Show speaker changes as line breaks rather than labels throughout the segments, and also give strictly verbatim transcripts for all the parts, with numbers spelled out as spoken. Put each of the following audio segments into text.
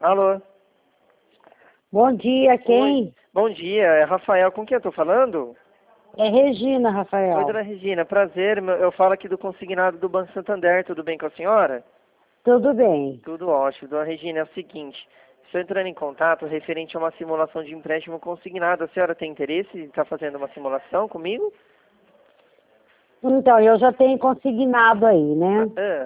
Alô?
Bom dia, quem?
Oi. Bom dia, é Rafael. Com quem eu tô falando?
É Regina,
Oi,
Rafael.
dona Regina. Prazer. meu- Eu falo aqui do consignado do Banco Santander. Tudo bem com a senhora?
Tudo bem.
Tudo ótimo. Dona Regina, é o seguinte. Estou entrando em contato referente a uma simulação de empréstimo consignado. A senhora tem interesse em estar fazendo uma simulação comigo?
Então, eu já tenho consignado aí, né?
Ah,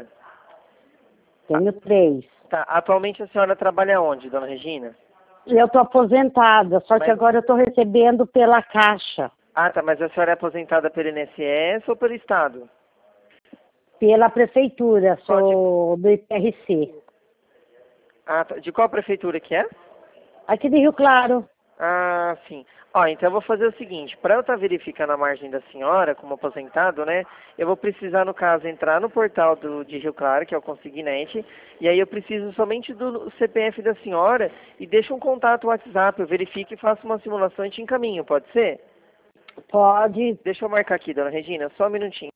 Tenho três.
tá. Atualmente a senhora trabalha onde, dona Regina?
Eu tô aposentada, só que
Mas-
agora eu tô recebendo pela Caixa,
Ah, tá. Mas a senhora é aposentada pelo I N S S ou pelo Estado?
pela Prefeitura, sou do I P R C.
Ah, tá. De qual prefeitura que é?
Aqui de Rio Claro.
Ah, sim. Ó, então eu vou fazer o seguinte, para eu estar verificando a margem da senhora como aposentado, né, eu vou precisar, no caso, entrar no portal do, de Rio Claro, que é o Consignet, e aí eu preciso somente do C P F da senhora e deixo um contato WhatsApp, eu verifico e faço uma simulação e te encaminho, pode ser?
Pode.
Deixa eu marcar aqui, dona Regina, só um minutinho.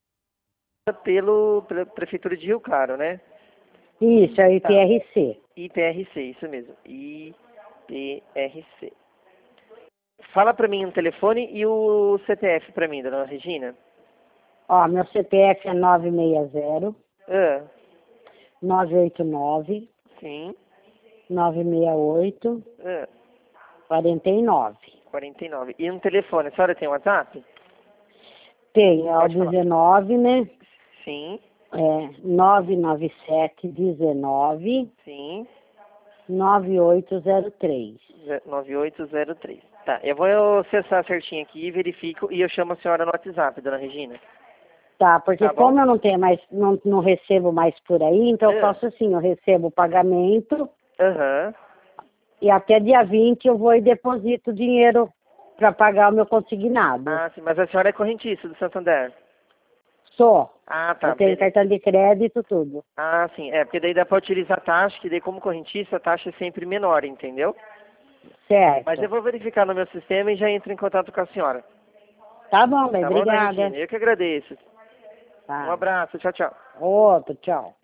Pelo, pela Prefeitura de Rio Claro, né?
Isso, é o
Tá.
I P R C.
I P R C, isso mesmo. I P R C. Fala pra mim o telefone e o C P F pra mim, dona Regina.
Ó, meu C P F é nove seis zero,
Ah,
nove oito nove,
sim.
nove seis oito,
Ah,
quarenta e nove.
quarenta e nove. E um telefone, a senhora tem WhatsApp?
Tem, é o
Pode falar.
dezenove, né?
Sim,
É nove nove sete dezenove
sim.
nove oito zero três.
Ze- nove oito zero três. Tá, eu vou acessar certinho aqui, verifico e eu chamo a senhora no WhatsApp, dona Regina.
Tá, porque
Tá bom?
como eu não tenho mais, não, não recebo mais por aí, então eu
É.
faço assim, eu recebo o pagamento
Aham.
e até dia vinte eu vou e deposito o dinheiro para pagar o meu consignado.
Ah, sim, mas a senhora é correntista do Santander?
Sou.
Ah, tá.
Eu tenho
Beleza.
cartão de crédito, tudo.
Ah, sim. É, porque daí dá pra utilizar a taxa, que daí como correntista a taxa é sempre menor, entendeu? Mas eu
Certo.
vou verificar no meu sistema e já entro em contato com a senhora.
Tá bom, bem,
Tá bom, dona
obrigada.
Regina? Eu que agradeço. Um
Tá.
abraço. Tchau, tchau.
Outro, tchau.